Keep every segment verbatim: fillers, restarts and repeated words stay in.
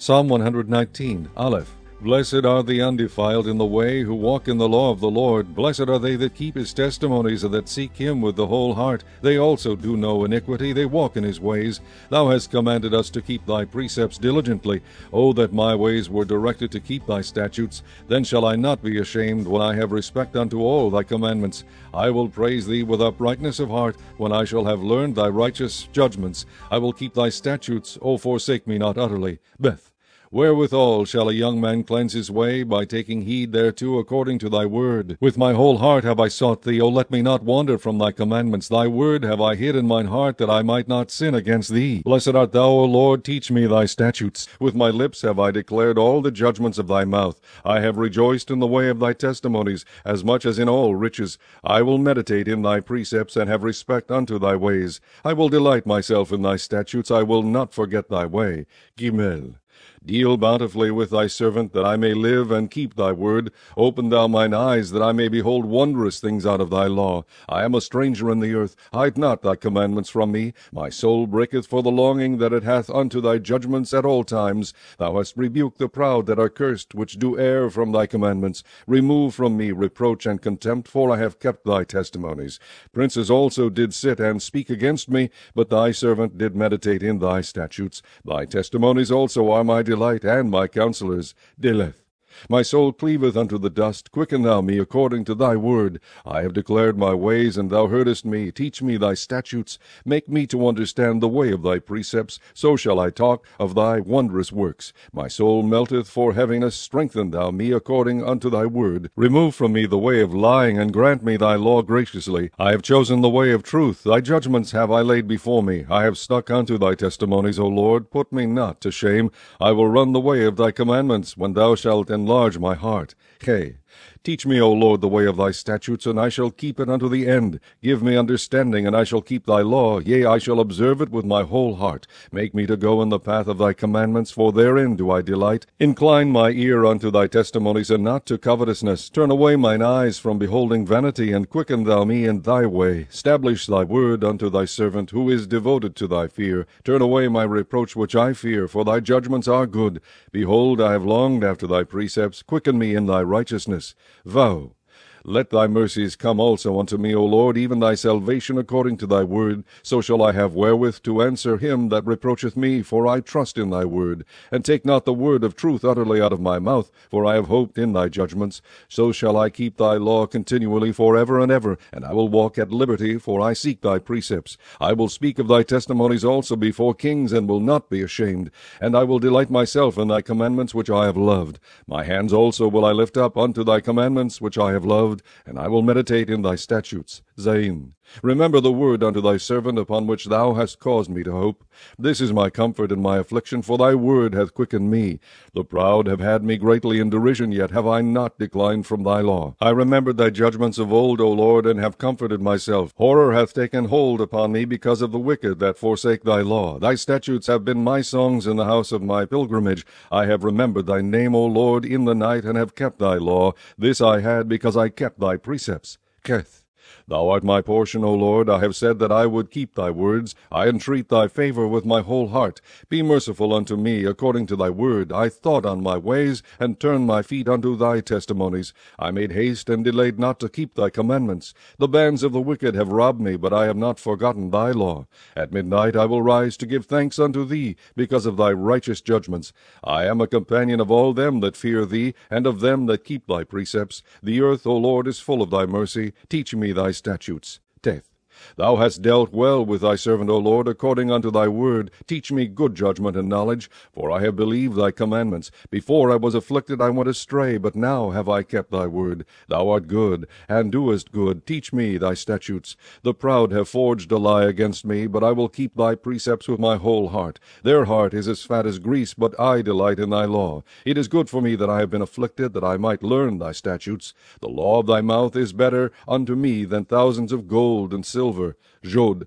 Psalm one hundred nineteen, Aleph. Blessed are the undefiled in the way, who walk in the law of the Lord. Blessed are they that keep his testimonies, and that seek him with the whole heart. They also do no iniquity, they walk in his ways. Thou hast commanded us to keep thy precepts diligently. O that my ways were directed to keep thy statutes! Then shall I not be ashamed, when I have respect unto all thy commandments. I will praise thee with uprightness of heart, when I shall have learned thy righteous judgments. I will keep thy statutes. O forsake me not utterly. Beth. Wherewithal shall a young man cleanse his way? By taking heed thereto according to thy word. With my whole heart have I sought thee. O let me not wander from thy commandments. Thy word have I hid in mine heart, that I might not sin against thee. Blessed art thou, O Lord, teach me thy statutes. With my lips have I declared all the judgments of thy mouth. I have rejoiced in the way of thy testimonies, as much as in all riches. I will meditate in thy precepts, and have respect unto thy ways. I will delight myself in thy statutes. I will not forget thy way. Gimel. Deal bountifully with thy servant, that I may live and keep thy word. Open thou mine eyes, that I may behold wondrous things out of thy law. I am a stranger in the earth. Hide not thy commandments from me. My soul breaketh for the longing that it hath unto thy judgments at all times. Thou hast rebuked the proud that are cursed, which do err from thy commandments. Remove from me reproach and contempt, for I have kept thy testimonies. Princes also did sit and speak against me, but thy servant did meditate in thy statutes. Thy testimonies also are my delight, and my counselors. Deleth. My soul cleaveth unto the dust. Quicken thou me according to thy word. I have declared my ways, and thou heardest me. Teach me thy statutes. Make me to understand the way of thy precepts. So shall I talk of thy wondrous works. My soul melteth for heaviness. Strengthen thou me according unto thy word. Remove from me the way of lying, and grant me thy law graciously. I have chosen the way of truth. Thy judgments have I laid before me. I have stuck unto thy testimonies, O Lord. Put me not to shame. I will run the way of thy commandments, when thou shalt enlarge my heart. K. Teach me, O Lord, the way of thy statutes, and I shall keep it unto the end. Give me understanding, and I shall keep thy law. Yea, I shall observe it with my whole heart. Make me to go in the path of thy commandments, for therein do I delight. Incline my ear unto thy testimonies, and not to covetousness. Turn away mine eyes from beholding vanity, and quicken thou me in thy way. Stablish thy word unto thy servant, who is devoted to thy fear. Turn away my reproach which I fear, for thy judgments are good. Behold, I have longed after thy precepts. Quicken me in thy righteousness. Vow. Let thy mercies come also unto me, O Lord, even thy salvation according to thy word. So shall I have wherewith to answer him that reproacheth me, for I trust in thy word. And take not the word of truth utterly out of my mouth, for I have hoped in thy judgments. So shall I keep thy law continually for ever and ever, and I will walk at liberty, for I seek thy precepts. I will speak of thy testimonies also before kings, and will not be ashamed. And I will delight myself in thy commandments which I have loved. My hands also will I lift up unto thy commandments which I have loved, and I will meditate in thy statutes. Zain. Remember the word unto thy servant, upon which thou hast caused me to hope. This is my comfort in my affliction, for thy word hath quickened me. The proud have had me greatly in derision, yet have I not declined from thy law. I remembered thy judgments of old, O Lord, and have comforted myself. Horror hath taken hold upon me because of the wicked that forsake thy law. Thy statutes have been my songs in the house of my pilgrimage. I have remembered thy name, O Lord, in the night, and have kept thy law. This I had because I kept thy precepts. Keth. Thou art my portion, O Lord. I have said that I would keep thy words. I entreat thy favor with my whole heart. Be merciful unto me according to thy word. I thought on my ways, and turned my feet unto thy testimonies. I made haste and delayed not to keep thy commandments. The bands of the wicked have robbed me, but I have not forgotten thy law. At midnight I will rise to give thanks unto thee, because of thy righteous judgments. I am a companion of all them that fear thee, and of them that keep thy precepts. The earth, O Lord, is full of thy mercy. Teach me thy statutes. Teth. Thou hast dealt well with thy servant, O Lord, according unto thy word. Teach me good judgment and knowledge, for I have believed thy commandments. Before I was afflicted I went astray, but now have I kept thy word. Thou art good, and doest good. Teach me thy statutes. The proud have forged a lie against me, but I will keep thy precepts with my whole heart. Their heart is as fat as grease, but I delight in thy law. It is good for me that I have been afflicted, that I might learn thy statutes. The law of thy mouth is better unto me than thousands of gold and silver. Jod.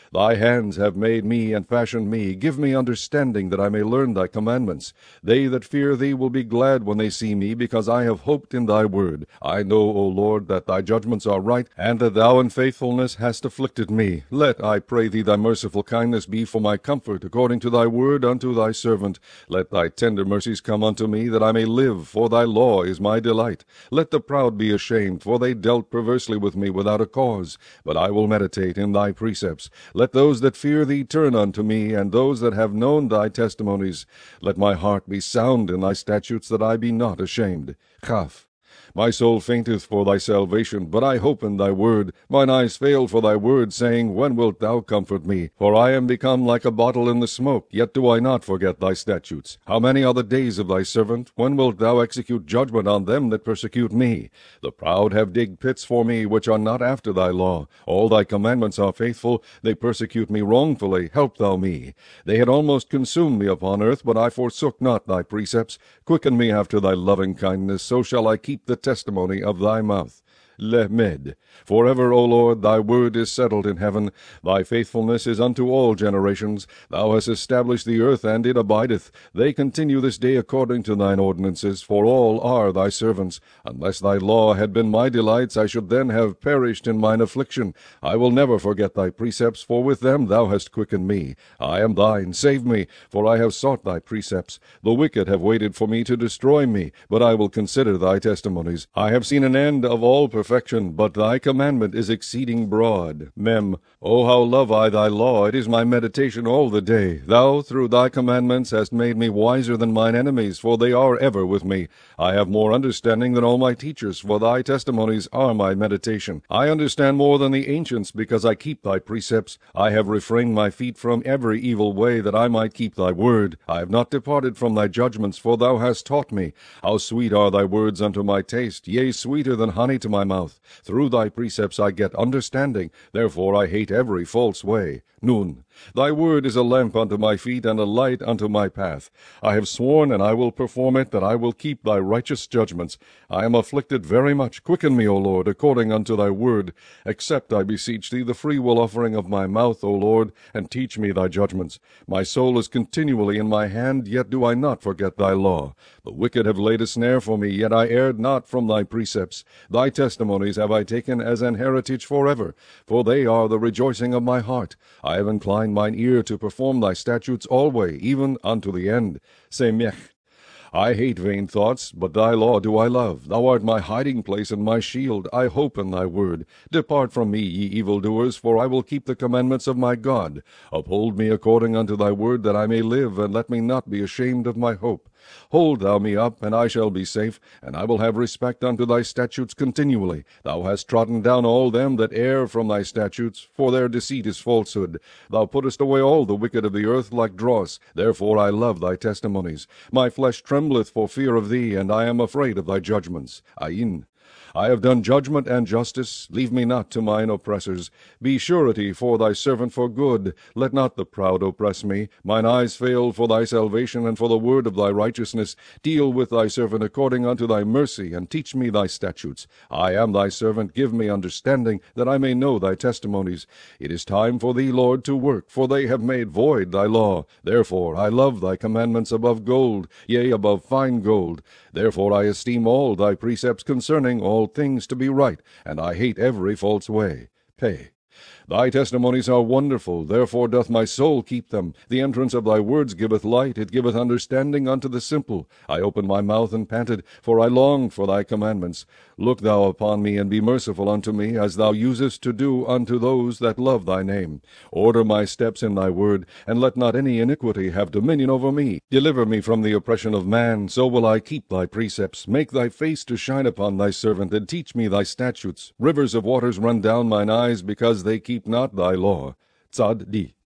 Thy hands have made me and fashioned me. Give me understanding, that I may learn thy commandments. They that fear thee will be glad when they see me, because I have hoped in thy word. I know, O Lord, that thy judgments are right, and that thou in faithfulness hast afflicted me. Let, I pray thee, thy merciful kindness be for my comfort, according to thy word unto thy servant. Let thy tender mercies come unto me, that I may live, for thy law is my delight. Let the proud be ashamed, for they dealt perversely with me without a cause. But I will meditate in thy precepts. Let those that fear thee turn unto me, and those that have known thy testimonies. Let my heart be sound in thy statutes, that I be not ashamed. Chaf. My soul fainteth for thy salvation, but I hope in thy word. Mine eyes fail for thy word, saying, When wilt thou comfort me? For I am become like a bottle in the smoke, yet do I not forget thy statutes. How many are the days of thy servant? When wilt thou execute judgment on them that persecute me? The proud have digged pits for me, which are not after thy law. All thy commandments are faithful. They persecute me wrongfully. Help thou me. They had almost consumed me upon earth, but I forsook not thy precepts. Quicken me after thy loving kindness, so shall I keep the testimony of thy mouth. Lemed. Forever, O Lord, thy word is settled in heaven. Thy faithfulness is unto all generations. Thou hast established the earth, and it abideth. They continue this day according to thine ordinances, for all are thy servants. Unless thy law had been my delights, I should then have perished in mine affliction. I will never forget thy precepts, for with them thou hast quickened me. I am thine, save me, for I have sought thy precepts. The wicked have waited for me to destroy me, but I will consider thy testimonies. I have seen an end of all perfection. Perfection, but thy commandment is exceeding broad. Mem. O how love I thy law! It is my meditation all the day. Thou through thy commandments hast made me wiser than mine enemies, for they are ever with me. I have more understanding than all my teachers, for thy testimonies are my meditation. I understand more than the ancients, because I keep thy precepts. I have refrained my feet from every evil way, that I might keep thy word. I have not departed from thy judgments, for thou hast taught me. How sweet are thy words unto my taste, yea, sweeter than honey to my mouth. Through thy precepts I get understanding, therefore I hate every false way. Nun. Thy word is a lamp unto my feet, and a light unto my path. I have sworn, and I will perform it, that I will keep thy righteous judgments. I am afflicted very much. Quicken me, O Lord, according unto thy word. Accept, I beseech thee, the freewill offering of my mouth, O Lord, and teach me thy judgments. My soul is continually in my hand, yet do I not forget thy law. The wicked have laid a snare for me, yet I erred not from thy precepts. Thy testimonies have I taken as an heritage forever, for they are the rejoicing of my heart. I have inclined mine ear to perform thy statutes alway, even unto the end. Semech. I hate vain thoughts, but thy law do I love. Thou art my hiding place and my shield. I hope in thy word. Depart from me, ye evildoers, for I will keep the commandments of my God. Uphold me according unto thy word, that I may live, and let me not be ashamed of my hope. Hold thou me up, and I shall be safe, and I will have respect unto thy statutes continually. Thou hast trodden down all them that err from thy statutes, for their deceit is falsehood. Thou puttest away all the wicked of the earth like dross. Therefore I love thy testimonies. My flesh trembleth for fear of thee, and I am afraid of thy judgments. Ayin. I have done judgment and justice. Leave me not to mine oppressors. Be surety for thy servant for good. Let not the proud oppress me. Mine eyes fail for thy salvation and for the word of thy righteousness. Deal with thy servant according unto thy mercy, and teach me thy statutes. I am thy servant. Give me understanding, that I may know thy testimonies. It is time for thee, Lord, to work, for they have made void thy law. Therefore I love thy commandments above gold, yea, above fine gold. Therefore I esteem all thy precepts concerning all things to be right, and I hate every false way. Pay. Thy testimonies are wonderful, therefore doth my soul keep them. The entrance of thy words giveth light, it giveth understanding unto the simple. I opened my mouth and panted, for I longed for thy commandments. Look thou upon me, and be merciful unto me, as thou usest to do unto those that love thy name. Order my steps in thy word, and let not any iniquity have dominion over me. Deliver me from the oppression of man, so will I keep thy precepts. Make thy face to shine upon thy servant, and teach me thy statutes. Rivers of waters run down mine eyes, because they keep not thy law. Tzad Di.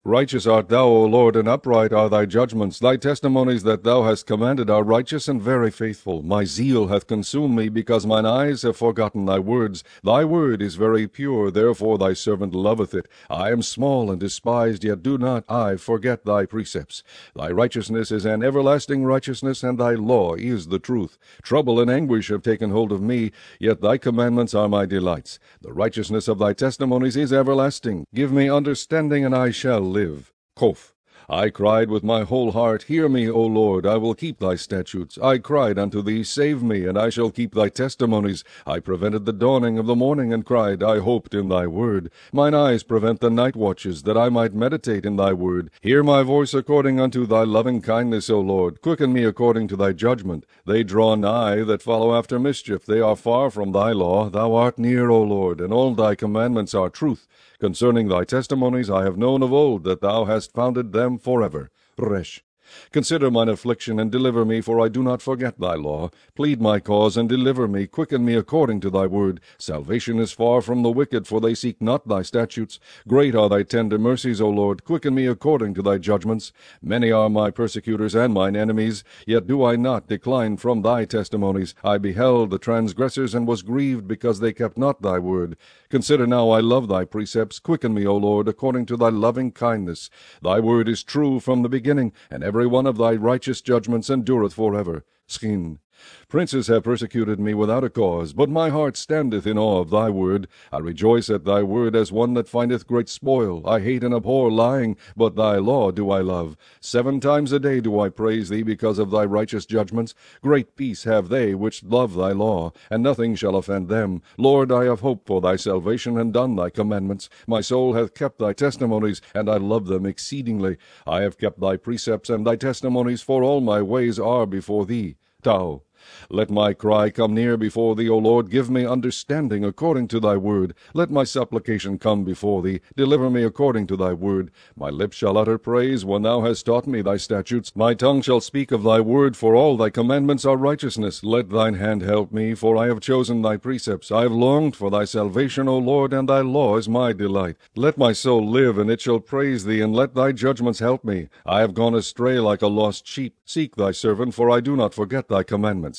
Righteous art thou, O Lord, and upright are thy judgments. Thy testimonies that thou hast commanded are righteous and very faithful. My zeal hath consumed me, because mine eyes have forgotten thy words. Thy word is very pure, therefore thy servant loveth it. I am small and despised, yet do not I forget thy precepts. Thy righteousness is an everlasting righteousness, and thy law is the truth. Trouble and anguish have taken hold of me, yet thy commandments are my delights. The righteousness of thy testimonies is everlasting. Give me understanding, and I shall live. Kof. I cried with my whole heart, Hear me, O Lord, I will keep thy statutes. I cried unto thee, Save me, and I shall keep thy testimonies. I prevented the dawning of the morning, and cried, I hoped in thy word. Mine eyes prevent the night watches, that I might meditate in thy word. Hear my voice according unto thy loving kindness, O Lord. Quicken me according to thy judgment. They draw nigh that follow after mischief. They are far from thy law. Thou art near, O Lord, and all thy commandments are truth. Concerning thy testimonies I have known of old, that thou hast founded them forever. Resh. Consider mine affliction, and deliver me, for I do not forget thy law. Plead my cause, and deliver me. Quicken me according to thy word. Salvation is far from the wicked, for they seek not thy statutes. Great are thy tender mercies, O Lord. Quicken me according to thy judgments. Many are my persecutors and mine enemies, yet do I not decline from thy testimonies. I beheld the transgressors, and was grieved, because they kept not thy word. Consider now, I love thy precepts. Quicken me, O Lord, according to thy loving kindness. Thy word is true from the beginning, and every one of thy righteous judgments endureth forever. Schin. Princes have persecuted me without a cause, but my heart standeth in awe of thy word. I rejoice at thy word as one that findeth great spoil. I hate and abhor lying, but thy law do I love. Seven times a day do I praise thee because of thy righteous judgments. Great peace have they which love thy law, and nothing shall offend them. Lord, I have hoped for thy salvation, and done thy commandments. My soul hath kept thy testimonies, and I love them exceedingly. I have kept thy precepts and thy testimonies, for all my ways are before thee. Tau. Let my cry come near before thee, O Lord. Give me understanding according to thy word. Let my supplication come before thee. Deliver me according to thy word. My lips shall utter praise when thou hast taught me thy statutes. My tongue shall speak of thy word, for all thy commandments are righteousness. Let thine hand help me, for I have chosen thy precepts. I have longed for thy salvation, O Lord, and thy law is my delight. Let my soul live, and it shall praise thee, and let thy judgments help me. I have gone astray like a lost sheep. Seek thy servant, for I do not forget thy commandments.